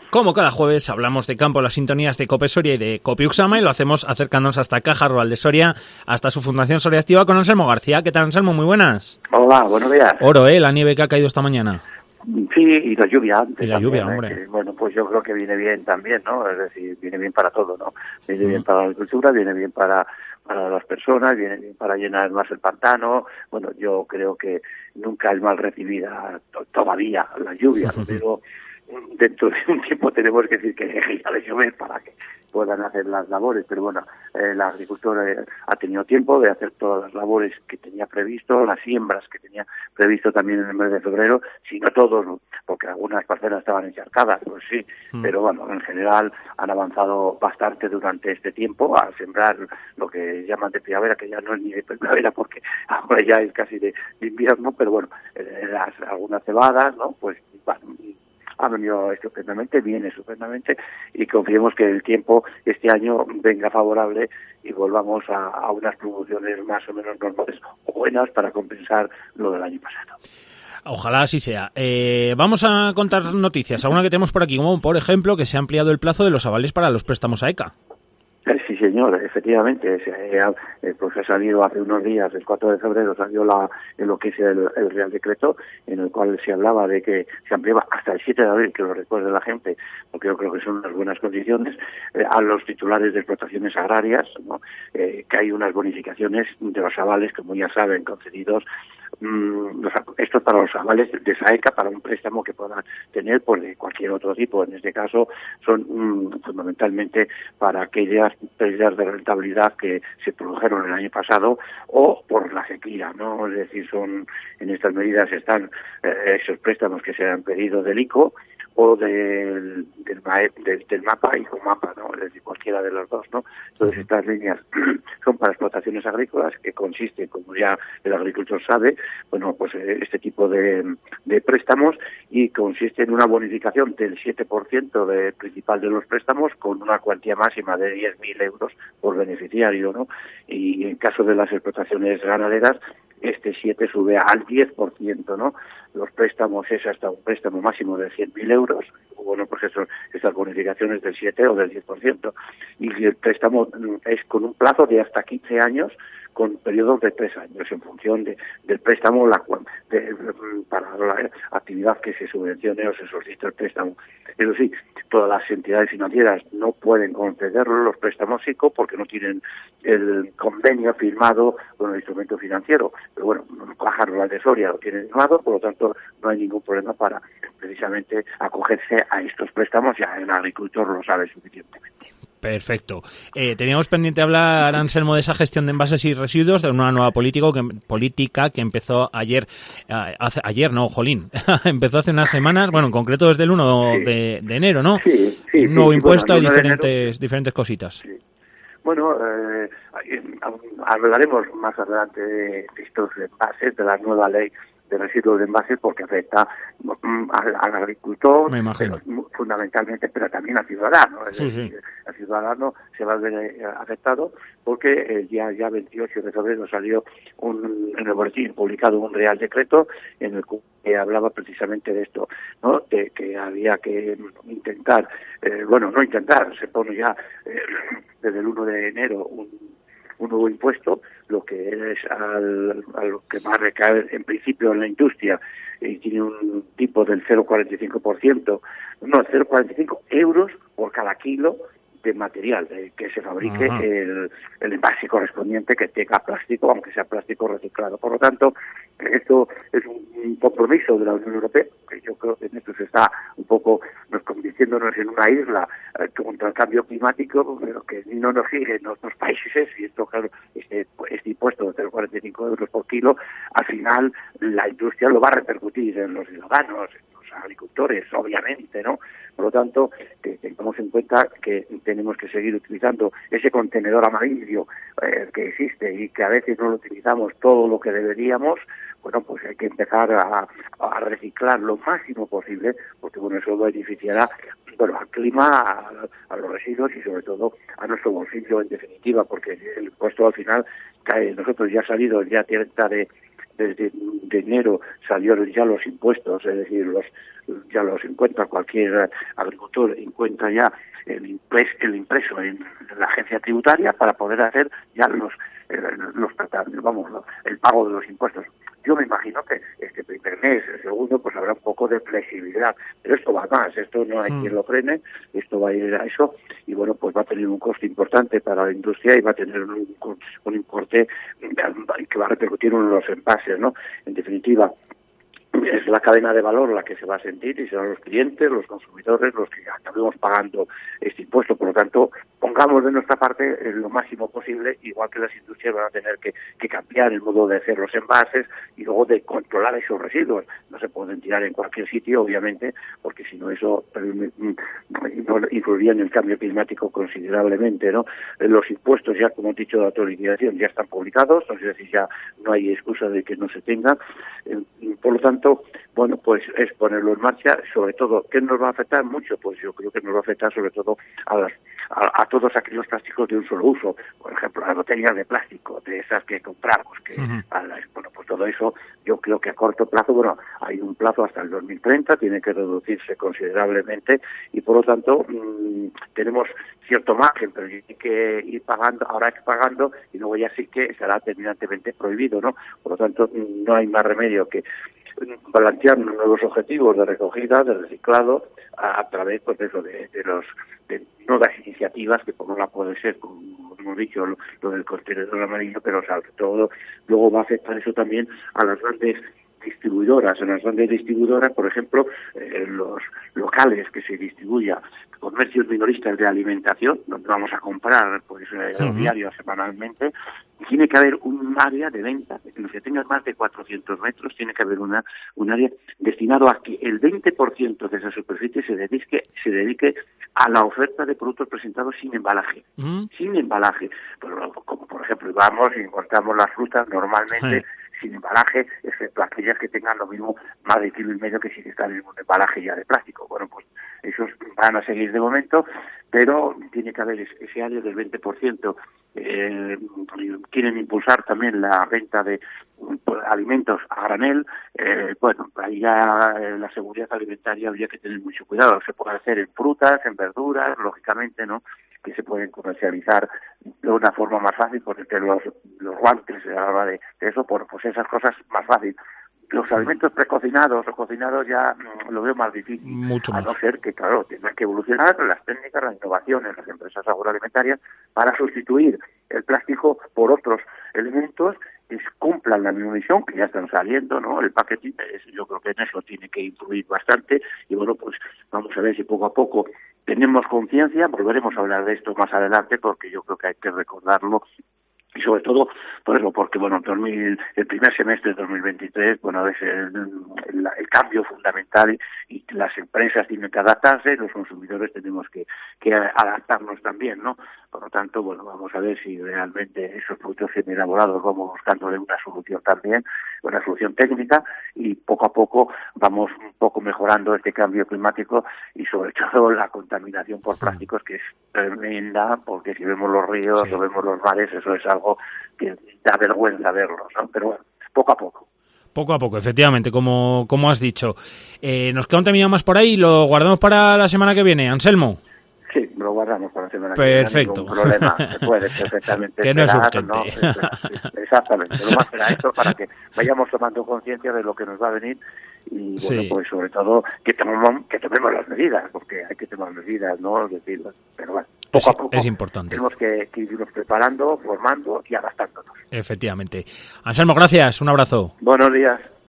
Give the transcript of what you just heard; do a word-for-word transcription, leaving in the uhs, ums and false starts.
Como cada jueves hablamos de campo, las sintonías de Cope Soria y de Cope Uxama, y lo hacemos acercándonos hasta Caja Rural de Soria, hasta su Fundación Soria Activa, con Anselmo García. ¿Qué tal, Anselmo? Muy buenas. Hola, buenos días. Oro, ¿eh? La nieve que ha caído esta mañana. Sí, y la lluvia antes. Y la también, lluvia, ¿eh? hombre. Que, bueno, pues yo creo que viene bien también, ¿no? Es decir, viene bien para todo, ¿no? Viene mm. bien para la agricultura, viene bien para, para las personas, viene bien para llenar más el pantano. Bueno, yo creo que nunca es mal recibida todavía la lluvia, pero dentro de un tiempo tenemos que decir que deje de llover para que puedan hacer las labores, pero bueno, eh, el agricultor eh, ha tenido tiempo de hacer todas las labores que tenía previsto, las siembras que tenía previsto también en el mes de febrero, si no todos, porque algunas parcelas estaban encharcadas, pues sí, mm. pero bueno, en general han avanzado bastante durante este tiempo a sembrar lo que llaman de primavera, que ya no es ni de primavera porque ahora ya es casi de, de invierno, pero bueno, eh, las, algunas cebadas, ¿no? Pues bueno, ha venido estupendamente, viene estupendamente, y confiemos que el tiempo este año venga favorable y volvamos a, a unas producciones más o menos normales o buenas para compensar lo del año pasado. Ojalá así sea. Eh, vamos a contar noticias, alguna que tenemos por aquí, como por ejemplo que se ha ampliado el plazo de los avales para los préstamos a E C A. Sí, señor, efectivamente, se ha, pues ha salido hace unos días, el cuatro de febrero salió la, lo que es el, el Real Decreto, en el cual se hablaba de que se ampliaba hasta el siete de abril, que lo recuerde la gente, porque yo creo que son unas buenas condiciones, eh, a los titulares de explotaciones agrarias, ¿no? eh, que hay unas bonificaciones de los avales, como ya saben, concedidos. Mm, los, esto es para los avales de esa E C A, para un préstamo que puedan tener pues de cualquier otro tipo. En este caso son mm, fundamentalmente para aquellas pérdidas de rentabilidad que se produjeron el año pasado o por la sequía, ¿no? Es decir, son en estas medidas están eh, esos préstamos que se han pedido del I C O o del, del, del, del mapa y con mapa, ¿no? Es decir, cualquiera de los dos, ¿no? Entonces estas líneas son para explotaciones agrícolas, que consiste, como ya el agricultor sabe, bueno, pues este tipo de, de préstamos, y consiste en una bonificación del siete por ciento de principal de los préstamos con una cuantía máxima de diez mil euros por beneficiario, ¿no? Y en caso de las explotaciones ganaderas, este siete sube al diez por ciento, ¿no? Los préstamos es hasta un préstamo máximo de cien mil euros, bueno, pues eso, estas bonificaciones del siete o del diez por ciento, y el préstamo es con un plazo de hasta quince años, con periodos de tres años, en función de, del préstamo la, de, para la actividad que se subvencione o se solicite el préstamo. Eso sí, todas las entidades financieras no pueden concederlo, los préstamos I C O, porque no tienen el convenio firmado con el instrumento financiero. Pero bueno, Caja Rural de Soria lo tiene firmado, por lo tanto no hay ningún problema para precisamente acogerse a estos préstamos, ya el agricultor lo sabe suficientemente. Perfecto. Eh, teníamos pendiente hablar, Anselmo, de esa gestión de envases y residuos, de una nueva política que, política que empezó ayer, eh, hace, ayer no, jolín, empezó hace unas semanas, bueno, en concreto desde el uno sí. de, de enero, ¿no? Sí, sí. Un nuevo sí, impuesto bueno, y diferentes, diferentes cositas. Sí. Bueno, eh, hablaremos más adelante de estos envases, de la nueva ley de residuos de envases, porque afecta mm, al, al agricultor, pero, fundamentalmente, pero también al ciudadano. Es sí, decir, sí. El ciudadano se va a ver eh, afectado porque el día ya veintiocho de febrero salió un, en el boletín publicado un Real Decreto en el que hablaba precisamente de esto, ¿no? De que había que intentar, eh, bueno, no intentar, se pone ya eh, desde el uno de enero un un nuevo impuesto, lo que es al, a lo que va a recaer en principio en la industria, y tiene un tipo del cero coma cuarenta y cinco por ciento, no, cero coma cuarenta y cinco euros por cada kilo de material eh, que se fabrique el, el envase correspondiente que tenga plástico, aunque sea plástico reciclado. Por lo tanto, esto es un compromiso de la Unión Europea, que yo creo que en esto se está un poco nos convirtiéndonos en una isla eh, contra el cambio climático, pero que no nos siguen otros países, y esto, claro, este, este impuesto de cero coma cuarenta y cinco euros por kilo, al final la industria lo va a repercutir en los ciudadanos, en los agricultores, obviamente, ¿no? Por lo tanto, que tengamos en cuenta que tenemos que seguir utilizando ese contenedor amarillo eh, que existe y que a veces no lo utilizamos todo lo que deberíamos. Bueno, pues hay que empezar a, a reciclar lo máximo posible, porque bueno, eso beneficiará bueno, al clima, a, a los residuos y sobre todo a nuestro bolsillo en definitiva, porque el impuesto al final cae. Nosotros ya ha salido el día treinta de desde de enero salieron ya los impuestos, es decir, los ya los encuentra cualquier agricultor, encuentra ya el, impres, el impreso en la agencia tributaria para poder hacer ya los, los, los vamos, el pago de los impuestos. Yo me imagino que este primer mes, el segundo, pues habrá un poco de flexibilidad, pero esto va más, esto no hay mm. quien lo frene, esto va a ir a eso, y bueno, pues va a tener un coste importante para la industria y va a tener un, un importe que va a repercutir en los envases, ¿no? En definitiva, es la cadena de valor la que se va a sentir y serán los clientes, los consumidores, los que acabemos pagando este impuesto. Por lo tanto, pongamos de nuestra parte lo máximo posible, igual que las industrias van a tener que, que cambiar el modo de hacer los envases y luego de controlar esos residuos. No se pueden tirar en cualquier sitio, obviamente, porque si no eso influiría en el cambio climático considerablemente, ¿no? Los impuestos ya, como he dicho, de autorización ya están publicados, es decir, ya no hay excusa de que no se tenga. Por lo tanto, bueno, pues es ponerlo en marcha, sobre todo, ¿qué nos va a afectar mucho? Pues yo creo que nos va a afectar sobre todo a las a, a todos aquellos plásticos de un solo uso, por ejemplo, las botellas de plástico, de esas que compramos, que uh-huh. a las, bueno, pues todo eso, yo creo que a corto plazo, bueno, hay un plazo hasta el dos mil treinta, tiene que reducirse considerablemente y por lo tanto mmm, tenemos cierto margen, pero hay que ir pagando, ahora hay que pagando y luego ya sí que será terminantemente prohibido, ¿no? Por lo tanto, no hay más remedio que plantear nuevos objetivos de recogida, de reciclado, a, a través pues, de, eso, de, de, los, de nuevas iniciativas, que como la puede ser, como hemos dicho, lo, lo del contenedor amarillo, pero sobre todo luego va a afectar eso también a las grandes distribuidoras. En las grandes distribuidoras, por ejemplo, eh, los locales que se distribuya comercios minoristas de alimentación, donde vamos a comprar pues eh, uh-huh. diarios semanalmente, tiene que haber un área de venta, en los que tenga más de cuatrocientos metros, tiene que haber una un área destinado a que el veinte por ciento de esa superficie se dedique se dedique a la oferta de productos presentados sin embalaje, uh-huh. sin embalaje. Pero, como por ejemplo, vamos y encontramos las frutas normalmente uh-huh. sin embalaje, excepto aquellas que tengan lo mismo, más de kilo y medio que si están en un embalaje ya de plástico. Bueno, pues esos van a seguir de momento, pero tiene que haber ese área del veinte por ciento. Eh, quieren impulsar también la venta de pues, alimentos a granel. Eh, bueno, ahí ya eh, la seguridad alimentaria habría que tener mucho cuidado. Se puede hacer en frutas, en verduras, lógicamente, ¿no?, que se pueden comercializar de una forma más fácil, porque los, los guantes a la hora de, de eso, por, pues esas cosas más fácil. Los alimentos precocinados o cocinados ya mm, lo veo más difícil, Mucho a más. no ser que, claro, tengan que evolucionar las técnicas, las innovaciones, las empresas agroalimentarias para sustituir el plástico por otros elementos que cumplan la misma misión, que ya están saliendo, ¿no? El packaging, es, yo creo que en eso tiene que influir bastante y bueno, pues vamos a ver si poco a poco tenemos conciencia, volveremos a hablar de esto más adelante porque yo creo que hay que recordarlo. Y sobre todo, por eso, porque bueno, dos mil, el primer semestre de dos mil veintitrés, bueno, es el, el, el cambio fundamental y, y las empresas tienen que adaptarse, los consumidores tenemos que, que adaptarnos también, ¿no? Por lo tanto, bueno, vamos a ver si realmente esos productos bien elaborados vamos buscándole una solución también, una solución técnica y poco a poco vamos un poco mejorando este cambio climático y sobre todo la contaminación por plásticos, que es tremenda, porque si vemos los ríos sí. o vemos los mares, eso es algo que da vergüenza verlos, ¿no? Pero bueno, poco a poco. Poco a poco, efectivamente, como, como has dicho. Eh, nos queda un temillo más por ahí, lo guardamos para la semana que viene. Anselmo. Sí, lo guardamos para la semana Perfecto. que viene. Perfecto. Ningún problema, se puede perfectamente que no esperar, es urgente. ¿no? Es, es, exactamente, lo más será esto para que vayamos tomando conciencia de lo que nos va a venir y sí. bueno, pues sobre todo que tomemos, que tomemos las medidas, porque hay que tomar medidas, ¿no? Es decir, pero bueno, poco es, a poco es importante. Tenemos que, que irnos preparando, formando y adaptándonos. Efectivamente. Anselmo, gracias, un abrazo. Buenos días.